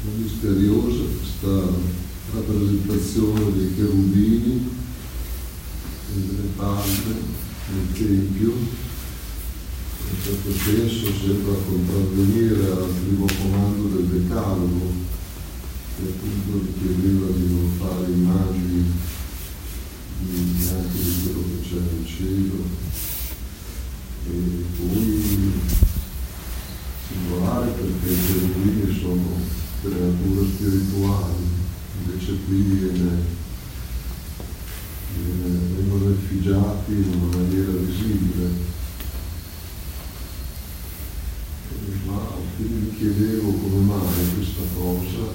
misteriosa questa rappresentazione dei cherubini e delle palme nel Tempio. In certo senso sembra contravvenire al primo comando del Decalogo, che appunto richiedeva di non fare immagini neanche di quello che c'è nel cielo. E poi singolare perché i cherubini sono creature spirituali, invece qui vengono effigiati in una maniera visibile. Ma quindi mi chiedevo come mai questa cosa,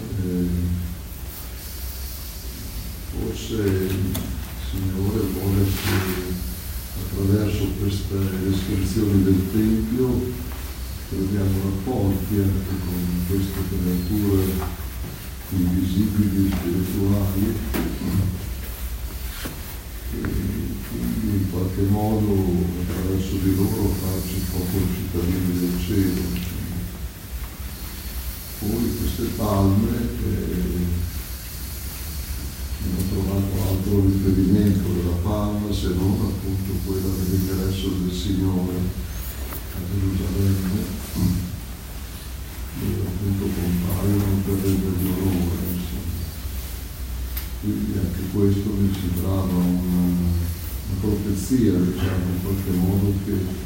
forse il Signore vuole che attraverso queste descrizioni del Tempio troviamo rapporti anche con queste creature invisibili e spirituali, e quindi in qualche modo attraverso di loro farci un po' cittadini del cielo. Poi queste palme non ho trovato altro riferimento della palma se non appunto quella dell'ingresso del Signore a Gerusalemme, dove appunto compaiono per rendergli onore. Quindi anche questo mi sembrava una profezia, diciamo, in qualche modo che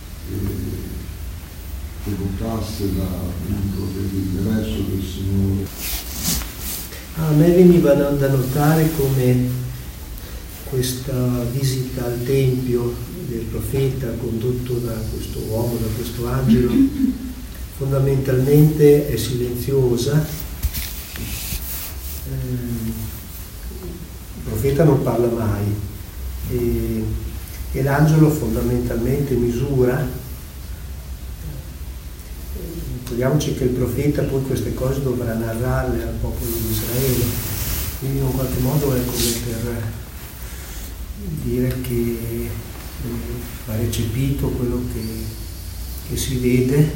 evocasse l'ingresso del Signore. A me veniva da notare come questa visita al Tempio del profeta condotto da questo uomo, da questo angelo, fondamentalmente è silenziosa. Il profeta non parla mai e l'angelo fondamentalmente misura. Ricordiamoci che il profeta poi queste cose dovrà narrarle al popolo di Israele, quindi in qualche modo è come per dire che va recepito quello che si vede,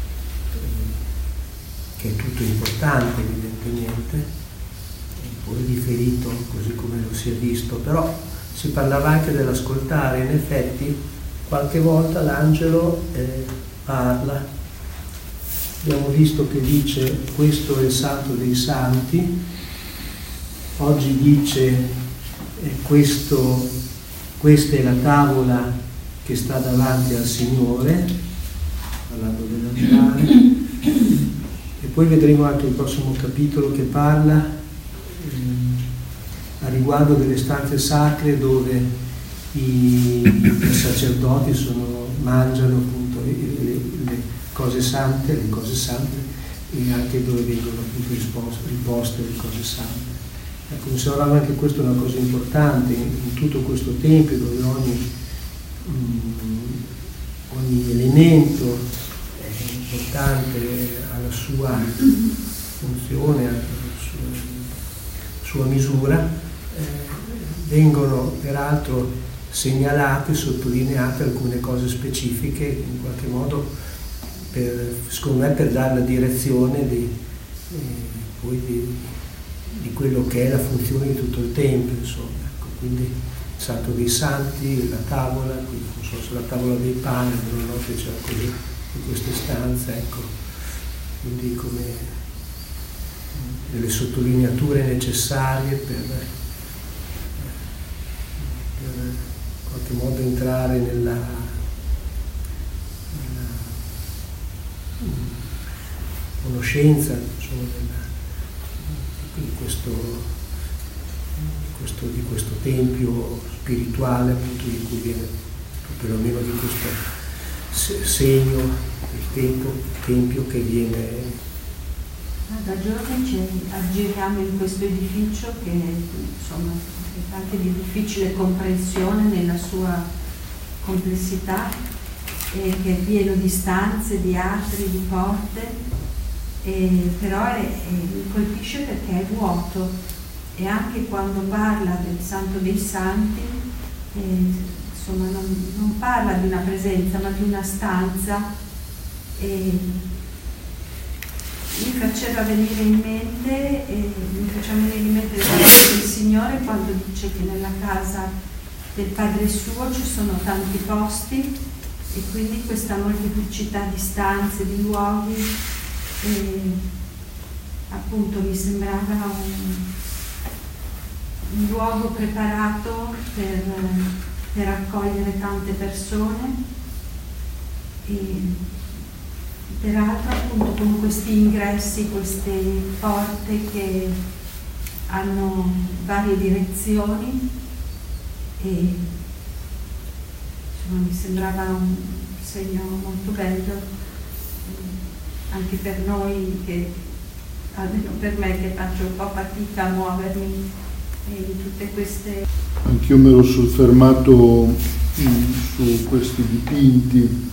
che è tutto importante evidentemente, e poi riferito così come lo si è visto, però si parlava anche dell'ascoltare. In effetti qualche volta l'angelo parla. Abbiamo visto che dice questo è il Santo dei Santi, oggi dice questa è la tavola che sta davanti al Signore, parlando dell'altare, e poi vedremo anche il prossimo capitolo che parla a riguardo delle stanze sacre dove i sacerdoti mangiano appunto le cose sante, e anche dove vengono appunto riposte le cose sante. Ecco, mi sembrava anche questa una cosa importante in tutto questo Tempio, dove ogni elemento è importante alla sua funzione, alla sua misura, vengono peraltro segnalate, sottolineate alcune cose specifiche, in qualche modo secondo me per dare la direzione di quello che è la funzione di tutto il Tempio, insomma. Ecco, quindi il Santo dei Santi, la tavola, quindi non so se la tavola dei pani, non so se c'era così in queste stanze, ecco, quindi come delle sottolineature necessarie per in qualche modo entrare nella conoscenza, insomma, di questo tempio spirituale, appunto, di cui viene, perlomeno di questo segno del tempio che viene. Da giorni ci aggiriamo in questo edificio che insomma è anche di difficile comprensione nella sua complessità, che è pieno di stanze, di atri, di porte, però mi colpisce perché è vuoto, e anche quando parla del Santo dei Santi insomma non parla di una presenza ma di una stanza, mi faceva venire in mente, mi faceva venire in mente le parole del Signore quando dice che nella casa del Padre suo ci sono tanti posti, e quindi questa molteplicità di stanze, di luoghi, appunto mi sembrava un luogo preparato per accogliere tante persone, e peraltro appunto con questi ingressi, queste porte che hanno varie direzioni, e insomma, mi sembrava un segno molto bello anche per noi, che almeno per me che faccio un po' fatica a muovermi in tutte queste. Anch'io mi ero soffermato su questi dipinti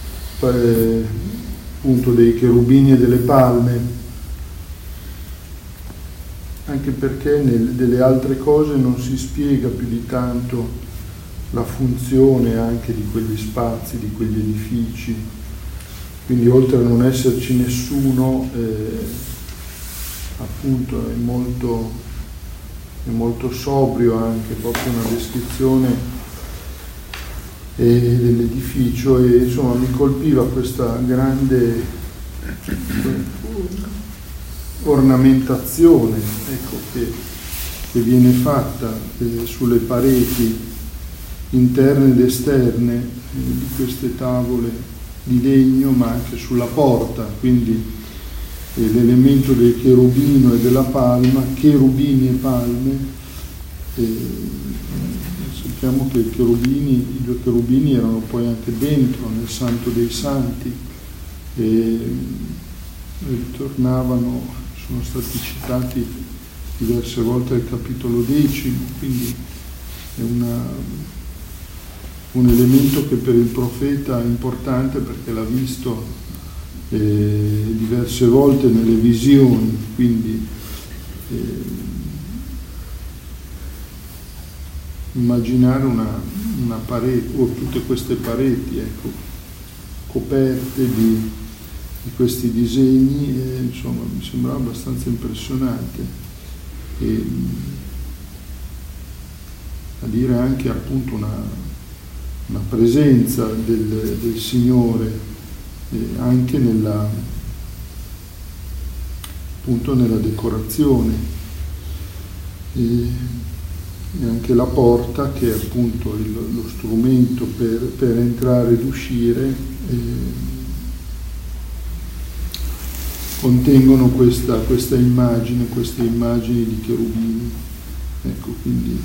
appunto dei cherubini e delle palme, anche perché delle altre cose non si spiega più di tanto la funzione anche di quegli spazi, di quegli edifici. Quindi oltre a non esserci nessuno, appunto è molto sobrio anche proprio una descrizione dell'edificio, e insomma mi colpiva questa grande ornamentazione, ecco, che viene fatta sulle pareti interne ed esterne di queste tavole di legno, ma anche sulla porta, quindi l'elemento del cherubino e della palma, cherubini e palme. Sappiamo che i due cherubini erano poi anche dentro nel Santo dei Santi e ritornavano, sono stati citati diverse volte al capitolo 10, quindi è un elemento che per il profeta è importante, perché l'ha visto diverse volte nelle visioni, quindi immaginare una parete, o tutte queste pareti, ecco, coperte di questi disegni, insomma mi sembrava abbastanza impressionante, e a dire anche appunto una presenza del Signore anche appunto nella decorazione, e anche la porta, che è appunto lo strumento per entrare ed uscire, contengono queste immagini di cherubini, ecco, quindi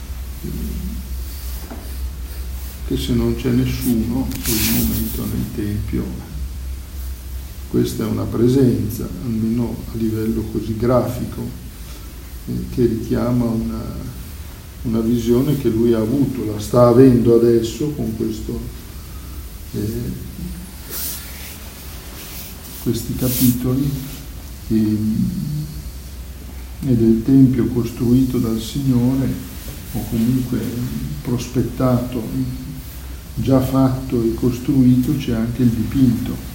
che se non c'è nessuno per il momento nel Tempio, questa è una presenza, almeno a livello così grafico, che richiama una visione che lui ha avuto, la sta avendo adesso con questi capitoli, e del Tempio costruito dal Signore, o comunque prospettato, già fatto e costruito. C'è anche il dipinto.